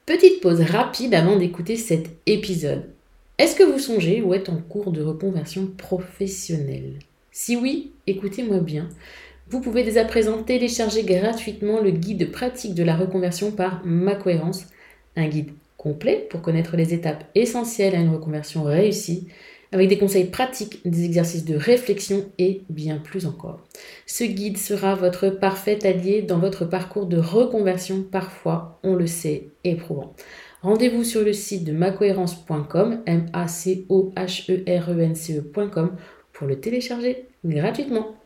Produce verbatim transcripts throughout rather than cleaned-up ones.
Petite pause rapide avant d'écouter cet épisode. Est-ce que vous songez ou êtes en cours de reconversion professionnelle? Si oui, écoutez-moi bien. Vous pouvez dès à présent télécharger gratuitement le guide pratique de la reconversion par Ma Cohérence, un guide complet pour connaître les étapes essentielles à une reconversion réussie, avec des conseils pratiques, des exercices de réflexion et bien plus encore. Ce guide sera votre parfait allié dans votre parcours de reconversion, parfois, on le sait, éprouvant. Rendez-vous sur le site de macohérence point com, M A C O H E R E N C E point com, pour le télécharger gratuitement.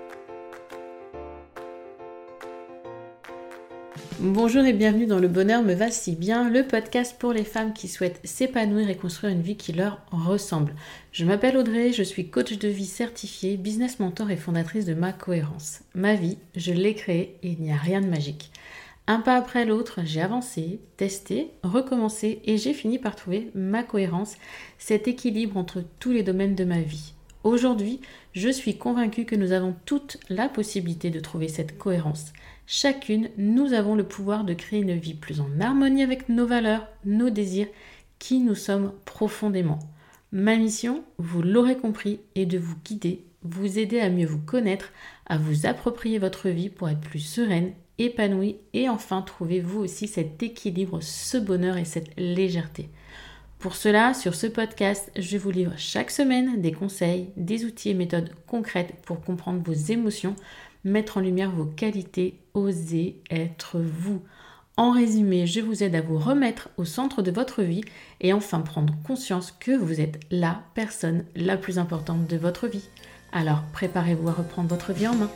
Bonjour et bienvenue dans Le Bonheur me va si bien, le podcast pour les femmes qui souhaitent s'épanouir et construire une vie qui leur ressemble. Je m'appelle Audrey, je suis coach de vie certifiée, business mentor et fondatrice de Ma Cohérence. Ma vie, je l'ai créée et il n'y a rien de magique. Un pas après l'autre, j'ai avancé, testé, recommencé et j'ai fini par trouver ma cohérence, cet équilibre entre tous les domaines de ma vie. Aujourd'hui, je suis convaincue que nous avons toute la possibilité de trouver cette cohérence. Chacune, nous avons le pouvoir de créer une vie plus en harmonie avec nos valeurs, nos désirs, qui nous sommes profondément. Ma mission, vous l'aurez compris, est de vous guider, vous aider à mieux vous connaître, à vous approprier votre vie pour être plus sereine, épanouie et enfin trouver vous aussi cet équilibre, ce bonheur et cette légèreté. Pour cela, sur ce podcast, je vous livre chaque semaine des conseils, des outils et méthodes concrètes pour comprendre vos émotions, mettre en lumière vos qualités, oser être vous. En résumé, je vous aide à vous remettre au centre de votre vie et enfin prendre conscience que vous êtes la personne la plus importante de votre vie. Alors, préparez-vous à reprendre votre vie en main.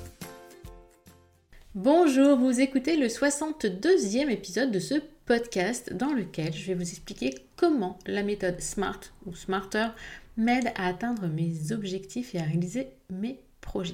Bonjour, vous écoutez le soixante-deuxième épisode de ce podcast dans lequel je vais vous expliquer comment la méthode SMART ou Smarter m'aide à atteindre mes objectifs et à réaliser mes projets.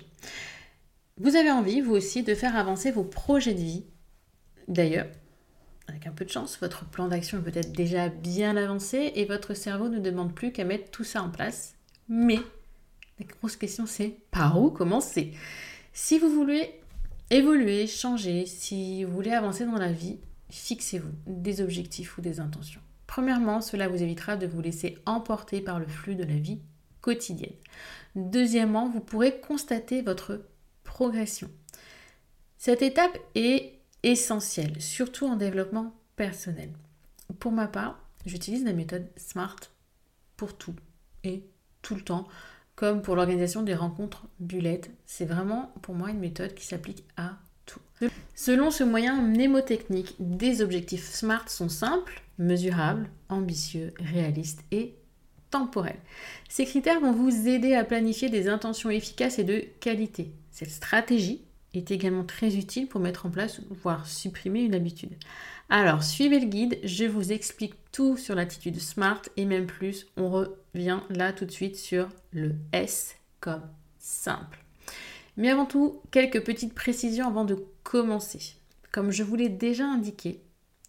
Vous avez envie, vous aussi, de faire avancer vos projets de vie. D'ailleurs, avec un peu de chance, votre plan d'action est peut-être déjà bien avancé et votre cerveau ne demande plus qu'à mettre tout ça en place. Mais la grosse question, c'est par où commencer? Si vous voulez évoluer, changer, si vous voulez avancer dans la vie, fixez-vous des objectifs ou des intentions. Premièrement, cela vous évitera de vous laisser emporter par le flux de la vie quotidienne. Deuxièmement, vous pourrez constater votre progression. Cette étape est essentielle, surtout en développement personnel. Pour ma part, j'utilise la méthode SMART pour tout et tout le temps, comme pour l'organisation des rencontres Bullet. C'est vraiment pour moi une méthode qui s'applique à tout. Selon ce moyen mnémotechnique, des objectifs SMART sont simples, mesurables, ambitieux, réalistes et temporels. Ces critères vont vous aider à planifier des intentions efficaces et de qualité. Cette stratégie est également très utile pour mettre en place, voire supprimer une habitude. Alors, suivez le guide, je vous explique tout sur l'attitude SMART et même plus, on revient là tout de suite sur le S comme simple. Mais avant tout, quelques petites précisions avant de commencer. Comme je vous l'ai déjà indiqué,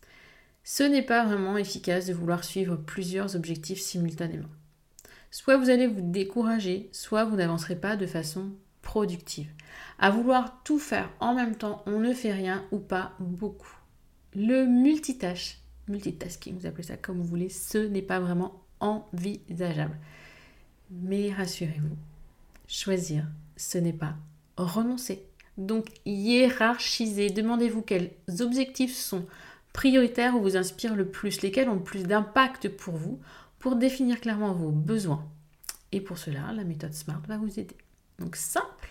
ce n'est pas vraiment efficace de vouloir suivre plusieurs objectifs simultanément. Soit vous allez vous décourager, soit vous n'avancerez pas de façon productive. À vouloir tout faire en même temps, on ne fait rien ou pas beaucoup. Le multitâche, multitasking, vous appelez ça comme vous voulez, ce n'est pas vraiment envisageable. Mais rassurez-vous, choisir, ce n'est pas renoncer. Donc hiérarchisez, demandez-vous quels objectifs sont prioritaires ou vous inspirent le plus, lesquels ont le plus d'impact pour vous, pour définir clairement vos besoins. Et pour cela, la méthode SMART va vous aider. Donc simple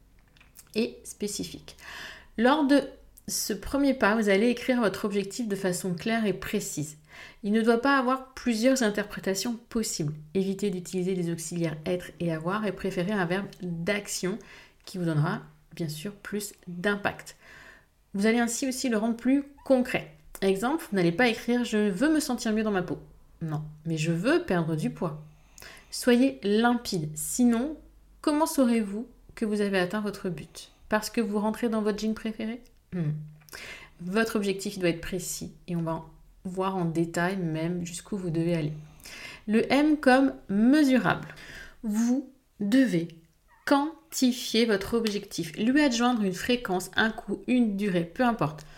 et spécifique. Lors de ce premier pas, vous allez écrire votre objectif de façon claire et précise. Il ne doit pas avoir plusieurs interprétations possibles. Évitez d'utiliser les auxiliaires être et avoir et préférez un verbe d'action qui vous donnera bien sûr plus d'impact. Vous allez ainsi aussi le rendre plus concret. Exemple, vous n'allez pas écrire « je veux me sentir mieux dans ma peau ». Non, mais je veux perdre du poids. Soyez limpide, sinon, comment saurez-vous que vous avez atteint votre but? Parce que vous rentrez dans votre jean préféré? hmm. Votre objectif il doit être précis et on va voir en détail même jusqu'où vous devez aller. Le M comme mesurable. Vous devez quantifier votre objectif, lui adjoindre une fréquence, un coût, une durée, peu importe.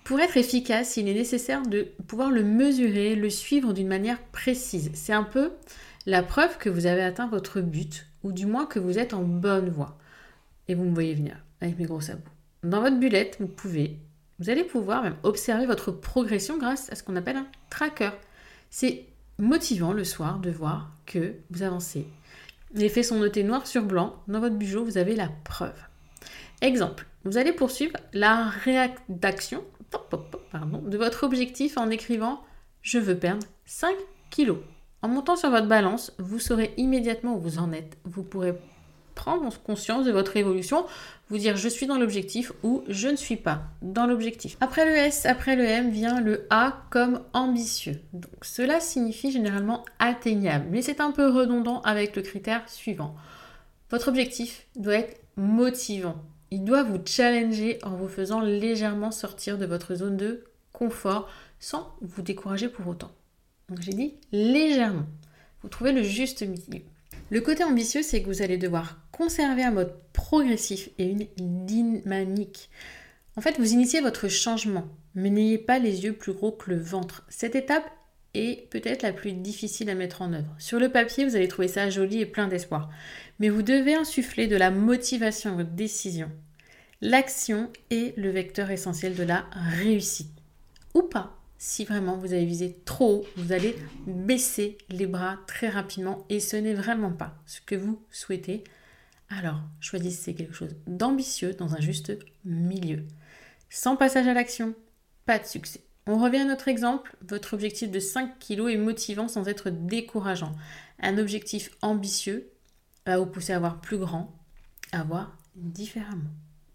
Pour être efficace, il est nécessaire de pouvoir le mesurer, le suivre d'une manière précise. C'est un peu la preuve que vous avez atteint votre but, ou du moins que vous êtes en bonne voie. Et vous me voyez venir avec mes gros sabots. Dans votre bullet, vous pouvez, vous allez pouvoir même observer votre progression grâce à ce qu'on appelle un tracker. C'est motivant le soir de voir que vous avancez. Les faits sont notés noir sur blanc. Dans votre bureau, vous avez la preuve. Exemple, vous allez poursuivre la rédaction pardon, de votre objectif en écrivant « Je veux perdre cinq kilos ». En montant sur votre balance, vous saurez immédiatement où vous en êtes. Vous pourrez prendre conscience de votre évolution, vous dire « Je suis dans l'objectif » ou « Je ne suis pas dans l'objectif ». Après le S, après le M, vient le A comme ambitieux. Donc cela signifie généralement atteignable, mais c'est un peu redondant avec le critère suivant. Votre objectif doit être motivant. Il doit vous challenger en vous faisant légèrement sortir de votre zone de confort sans vous décourager pour autant. Donc j'ai dit légèrement. Vous trouvez le juste milieu. Le côté ambitieux, c'est que vous allez devoir conserver un mode progressif et une dynamique. En fait, vous initiez votre changement, mais n'ayez pas les yeux plus gros que le ventre. Cette étape est peut-être la plus difficile à mettre en œuvre. Sur le papier, vous allez trouver ça joli et plein d'espoir. Mais vous devez insuffler de la motivation à votre décision. L'action est le vecteur essentiel de la réussite. Ou pas. Si vraiment vous avez visé trop haut, vous allez baisser les bras très rapidement et ce n'est vraiment pas ce que vous souhaitez. Alors, choisissez quelque chose d'ambitieux dans un juste milieu. Sans passage à l'action, pas de succès. On revient à notre exemple. Votre objectif de cinq kilos est motivant sans être décourageant. Un objectif ambitieux va vous pousser à voir plus grand, à voir différemment.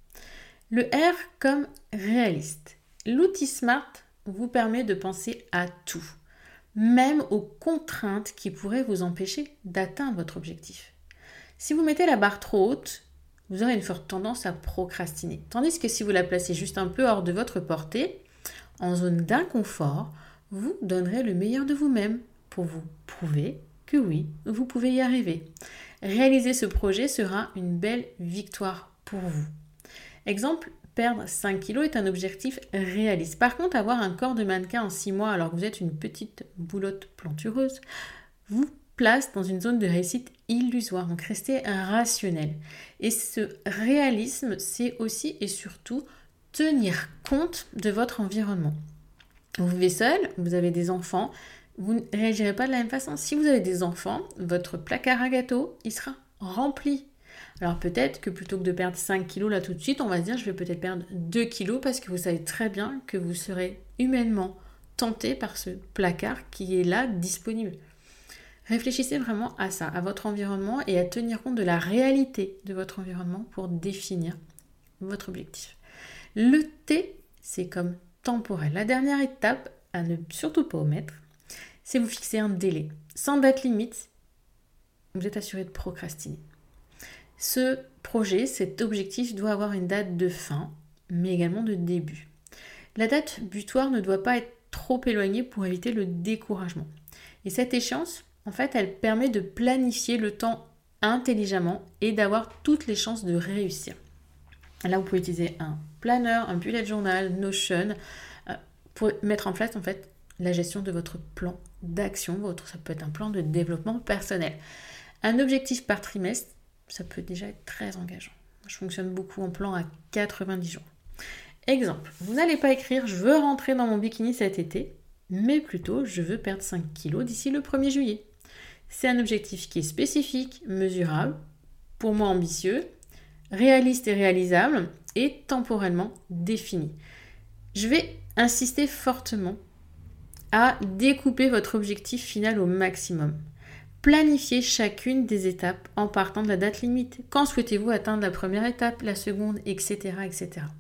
Le R comme réaliste. L'outil SMART vous permet de penser à tout, même aux contraintes qui pourraient vous empêcher d'atteindre votre objectif. Si vous mettez la barre trop haute, vous aurez une forte tendance à procrastiner. Tandis que si vous la placez juste un peu hors de votre portée, en zone d'inconfort, vous donnerez le meilleur de vous-même pour vous prouver que oui, vous pouvez y arriver. Réaliser ce projet sera une belle victoire pour vous. Exemple, perdre cinq kilos est un objectif réaliste. Par contre, avoir un corps de mannequin en six mois alors que vous êtes une petite boulotte plantureuse vous place dans une zone de réussite illusoire. Donc, restez rationnel. Et ce réalisme, c'est aussi et surtout tenir compte de votre environnement. Vous vivez seul, vous avez des enfants, vous ne réagirez pas de la même façon. Si vous avez des enfants, votre placard à gâteaux, il sera rempli. Alors peut-être que plutôt que de perdre cinq kilos là tout de suite, on va se dire je vais peut-être perdre deux kilos parce que vous savez très bien que vous serez humainement tenté par ce placard qui est là disponible. Réfléchissez vraiment à ça, à votre environnement et à tenir compte de la réalité de votre environnement pour définir votre objectif. Le T, c'est comme temporel. La dernière étape à ne surtout pas omettre, c'est vous fixer un délai. Sans date limite, vous êtes assuré de procrastiner. Ce projet, cet objectif doit avoir une date de fin, mais également de début. La date butoir ne doit pas être trop éloignée pour éviter le découragement. Et cette échéance, en fait, elle permet de planifier le temps intelligemment et d'avoir toutes les chances de réussir. Là, vous pouvez utiliser un planeur, un bullet journal, Notion, euh, pour mettre en place en fait la gestion de votre plan d'action. Votre, ça peut être un plan de développement personnel. Un objectif par trimestre, ça peut déjà être très engageant. Je fonctionne beaucoup en plan à quatre-vingt-dix jours. Exemple, vous n'allez pas écrire « Je veux rentrer dans mon bikini cet été », mais plutôt « Je veux perdre cinq kilos d'ici le premier juillet ». C'est un objectif qui est spécifique, mesurable, pour moi ambitieux, réaliste et réalisable, et temporellement défini. Je vais insister fortement à découper votre objectif final au maximum. Planifiez chacune des étapes en partant de la date limite. Quand souhaitez-vous atteindre la première étape, la seconde, et cetera, et cetera.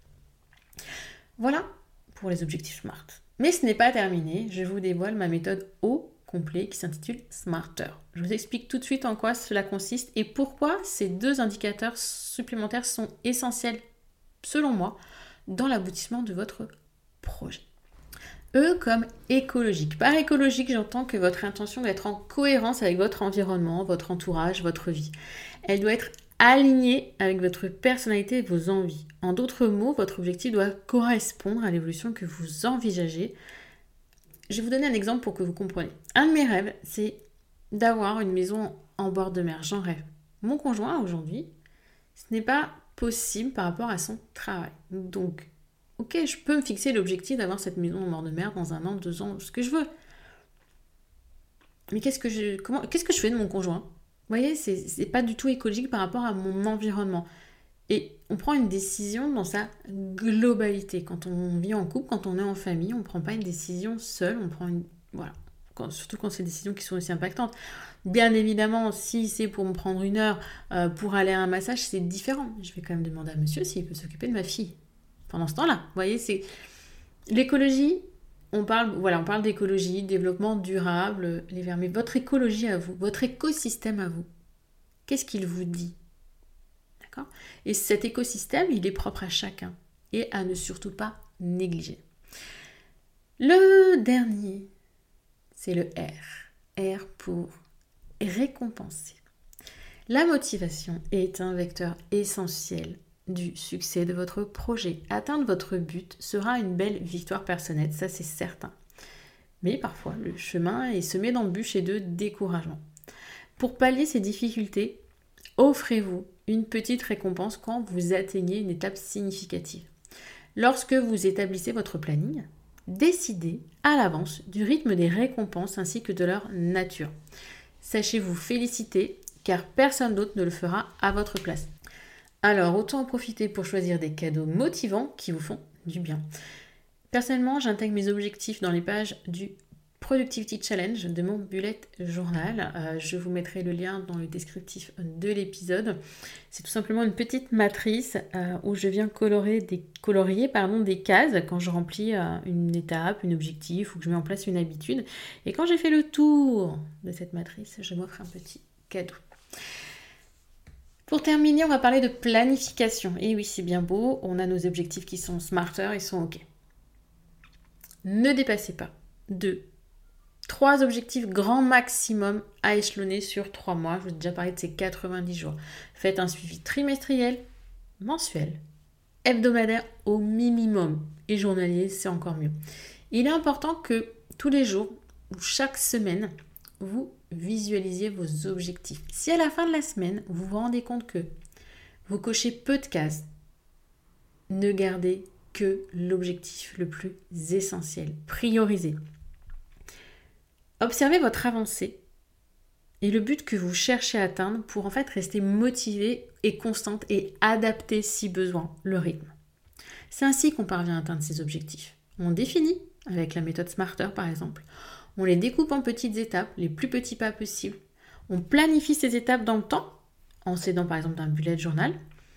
Voilà pour les objectifs SMART. Mais ce n'est pas terminé. Je vous dévoile ma méthode au complet qui s'intitule Smarter. Je vous explique tout de suite en quoi cela consiste et pourquoi ces deux indicateurs supplémentaires sont essentiels, selon moi, dans l'aboutissement de votre projet. E comme écologique. Par écologique, j'entends que votre intention doit être en cohérence avec votre environnement, votre entourage, votre vie. Elle doit être aligné avec votre personnalité et vos envies. En d'autres mots, votre objectif doit correspondre à l'évolution que vous envisagez. Je vais vous donner un exemple pour que vous compreniez. Un de mes rêves, c'est d'avoir une maison en bord de mer. J'en rêve. Mon conjoint, aujourd'hui, ce n'est pas possible par rapport à son travail. Donc, ok, je peux me fixer l'objectif d'avoir cette maison en bord de mer dans un an, deux ans, ce que je veux. Mais qu'est-ce que je, comment, qu'est-ce que je fais de mon conjoint ? Vous voyez, c'est, c'est pas du tout écologique par rapport à mon environnement. Et on prend une décision dans sa globalité. Quand on vit en couple, quand on est en famille, on ne prend pas une décision seule, on prend une... Voilà. Quand, surtout quand c'est des décisions qui sont aussi impactantes. Bien évidemment, si c'est pour me prendre une heure euh, pour aller à un massage, c'est différent. Je vais quand même demander à monsieur s'il peut s'occuper de ma fille pendant ce temps-là. Vous voyez, c'est... L'écologie, on parle, voilà, on parle d'écologie, développement durable, les verts. Mais votre écologie à vous, votre écosystème à vous, qu'est-ce qu'il vous dit ? D'accord ? Et cet écosystème, il est propre à chacun et à ne surtout pas négliger. Le dernier, c'est le R. R pour récompenser. La motivation est un vecteur essentiel du succès de votre projet. Atteindre votre but sera une belle victoire personnelle, ça c'est certain. Mais parfois, le chemin est semé d'embûches et de découragement. Pour pallier ces difficultés, offrez-vous une petite récompense quand vous atteignez une étape significative. Lorsque vous établissez votre planning, décidez à l'avance du rythme des récompenses ainsi que de leur nature. Sachez vous féliciter car personne d'autre ne le fera à votre place. Alors, autant en profiter pour choisir des cadeaux motivants qui vous font du bien. Personnellement, j'intègre mes objectifs dans les pages du Productivity Challenge de mon bullet journal. Euh, je vous mettrai le lien dans le descriptif de l'épisode. C'est tout simplement une petite matrice euh, où je viens colorer des, colorier pardon, des cases quand je remplis euh, une étape, un objectif ou que je mets en place une habitude. Et quand j'ai fait le tour de cette matrice, je m'offre un petit cadeau. Pour terminer, on va parler de planification. Et oui, c'est bien beau, on a nos objectifs qui sont smarter, ils sont OK. Ne dépassez pas de trois objectifs grand maximum à échelonner sur trois mois. Je vous ai déjà parlé de ces quatre-vingt-dix jours. Faites un suivi trimestriel, mensuel, hebdomadaire au minimum. Et journalier, c'est encore mieux. Il est important que tous les jours ou chaque semaine, vous visualisez vos objectifs. Si à la fin de la semaine, vous vous rendez compte que vous cochez peu de cases, ne gardez que l'objectif le plus essentiel. Priorisez. Observez votre avancée et le but que vous cherchez à atteindre pour en fait rester motivé et constante et adapter si besoin le rythme. C'est ainsi qu'on parvient à atteindre ces objectifs. On définit avec la méthode Smarter par exemple. On les découpe en petites étapes, les plus petits pas possibles. On planifie ces étapes dans le temps, en s'aidant par exemple d'un bullet journal.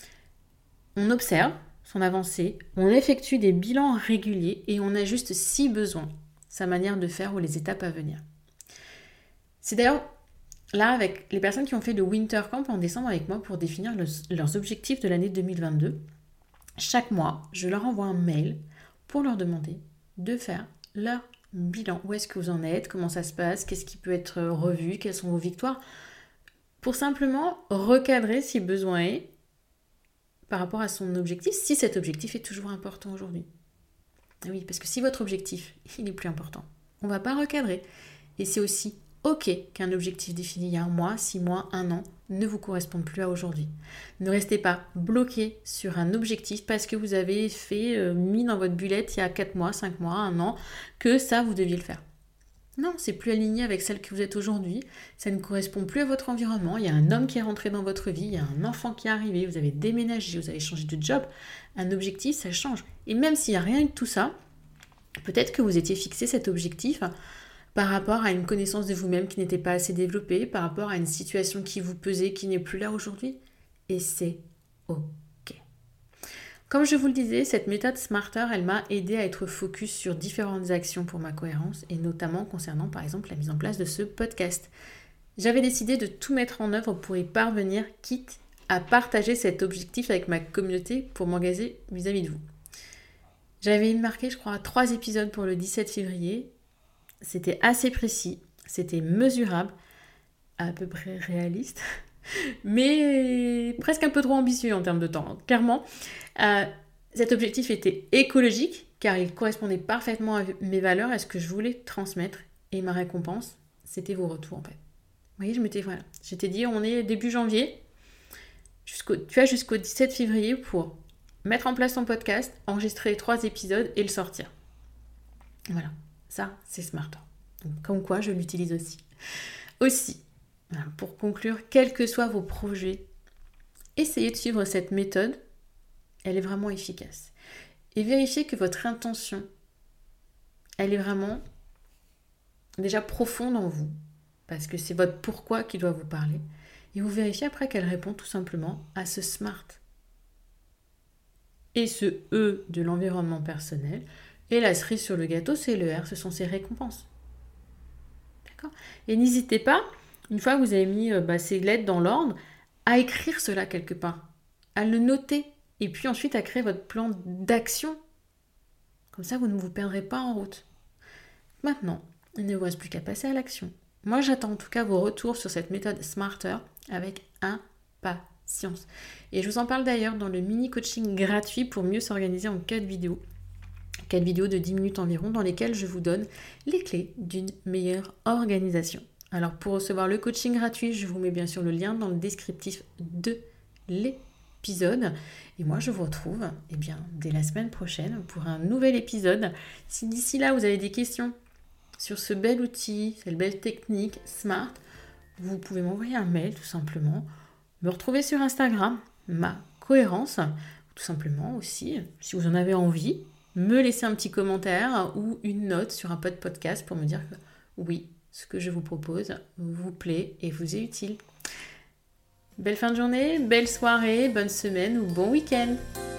On observe son avancée, on effectue des bilans réguliers et on ajuste si besoin sa manière de faire ou les étapes à venir. C'est d'ailleurs là avec les personnes qui ont fait le Winter Camp en décembre avec moi pour définir le, leurs objectifs de l'année deux mille vingt-deux. Chaque mois, je leur envoie un mail pour leur demander de faire leur bilan. Où est-ce que vous en êtes? Comment ça se passe? Qu'est-ce qui peut être revu? Quelles sont vos victoires? Pour simplement recadrer si besoin est par rapport à son objectif, si cet objectif est toujours important aujourd'hui. Oui, parce que si votre objectif, il est plus important, on ne va pas recadrer. Et c'est aussi OK qu'un objectif défini il y a un mois, six mois, un an ne vous corresponde plus à aujourd'hui. Ne restez pas bloqué sur un objectif parce que vous avez fait, euh, mis dans votre bullet il y a quatre mois, cinq mois, un an, que ça, vous deviez le faire. Non, c'est plus aligné avec celle que vous êtes aujourd'hui. Ça ne correspond plus à votre environnement. Il y a un homme qui est rentré dans votre vie, il y a un enfant qui est arrivé, vous avez déménagé, vous avez changé de job. Un objectif, ça change. Et même s'il n'y a rien de tout ça, peut-être que vous étiez fixé cet objectif par rapport à une connaissance de vous-même qui n'était pas assez développée, par rapport à une situation qui vous pesait, qui n'est plus là aujourd'hui. Et c'est OK. Comme je vous le disais, cette méthode Smarter, elle m'a aidé à être focus sur différentes actions pour ma cohérence et notamment concernant par exemple la mise en place de ce podcast. J'avais décidé de tout mettre en œuvre pour y parvenir, quitte à partager cet objectif avec ma communauté pour m'engager vis-à-vis de vous. J'avais marqué, je crois, trois épisodes pour le dix-sept février. C'était assez précis, c'était mesurable, à peu près réaliste. mais presque un peu trop ambitieux en termes de temps, hein. Clairement. Euh, cet objectif était écologique, car il correspondait parfaitement à mes valeurs, à ce que je voulais transmettre. Et ma récompense, c'était vos retours, en fait. Vous voyez, je m'étais, voilà, j'étais dit, on est début janvier, jusqu'au, tu as jusqu'au dix-sept février pour mettre en place ton podcast, enregistrer les trois épisodes et le sortir. Voilà, ça, c'est Smarter. Donc, comme quoi, je l'utilise aussi. Aussi, voilà, pour conclure, quels que soient vos projets, essayez de suivre cette méthode. Elle est vraiment efficace. Et vérifiez que votre intention, elle est vraiment déjà profonde en vous. Parce que c'est votre pourquoi qui doit vous parler. Et vous vérifiez après qu'elle répond tout simplement à ce SMART. Et ce E de l'environnement personnel. Et la cerise sur le gâteau, c'est le R, ce sont ses récompenses. D'accord ? Et n'hésitez pas, une fois que vous avez mis euh, bah, ces lettres dans l'ordre, à écrire cela quelque part, à le noter, et puis ensuite à créer votre plan d'action. Comme ça, vous ne vous perdrez pas en route. Maintenant, il ne vous reste plus qu'à passer à l'action. Moi, j'attends en tout cas vos retours sur cette méthode Smarter avec impatience. Et je vous en parle d'ailleurs dans le mini-coaching gratuit pour mieux s'organiser en quatre vidéos. quatre vidéos de dix minutes environ dans lesquelles je vous donne les clés d'une meilleure organisation. Alors pour recevoir le coaching gratuit, je vous mets bien sûr le lien dans le descriptif de l'épisode. Et moi je vous retrouve eh bien, dès la semaine prochaine pour un nouvel épisode. Si d'ici là vous avez des questions sur ce bel outil, cette belle technique Smart, vous pouvez m'envoyer un mail tout simplement. Me retrouver sur Instagram, ma cohérence, tout simplement aussi, si vous en avez envie, me laisser un petit commentaire ou une note sur un pod podcast pour me dire que oui, ce que je vous propose vous plaît et vous est utile. Belle fin de journée, belle soirée, bonne semaine ou bon week-end.